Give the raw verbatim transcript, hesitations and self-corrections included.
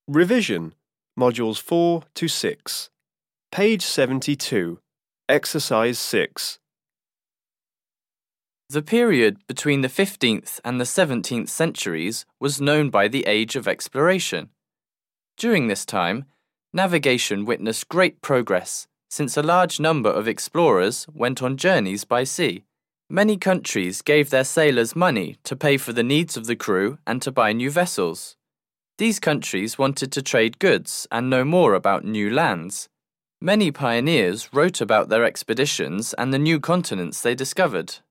Revision, Modules four to six. Page seventy-two, Exercise six. The period between the fifteenth and the seventeenth centuries was known by the Age of Exploration. During this time, navigation witnessed great progress, since a large number of explorers went on journeys by sea. Many countries gave their sailors money to pay for the needs of the crew and to buy new vessels. These countries wanted to trade goods and know more about new lands. Many pioneers wrote about their expeditions and the new continents they discovered.